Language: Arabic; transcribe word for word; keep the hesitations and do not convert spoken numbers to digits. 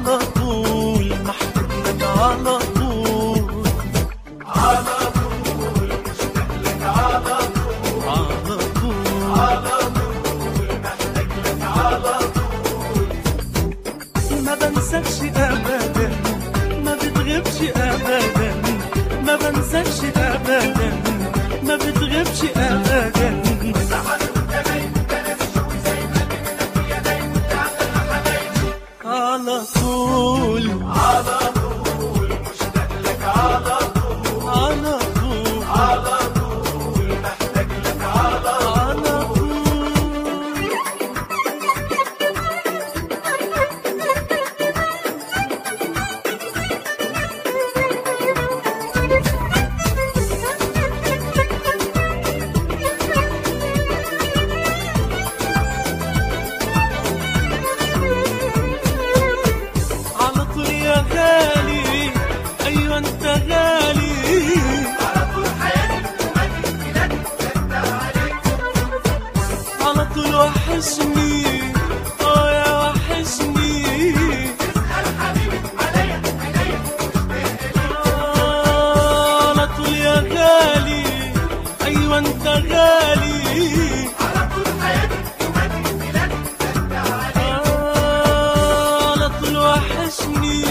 على طول محتاج لك على طول، على طول مشتاق لك على طول، على طول على طول محتاج لك على طول. ما بنساكش ابدا، ما بتغيبش ابدا، ما بنساكش ابدا، ما بتغيبش ابدا. زعل وانت نايم بلاش شوي زي ما منك يا نايم وانت عندك حبايبي. على طول على طول مشتاق لك على طول، على طول على طول محتاج لك على طول. على طول. على طول يا غالي، ايوه انت غالي، على طول حياتي ومالي بلادي وانت عليك. على طول وحشني، اه يا وحشني، اسأل حبيبي عليا عينيا مشتاق ليك. آه على طول يا غالي، ايوه انت غالي، على طول حياتي ومالي بلادي وانت عليك. آه على طول وحشني،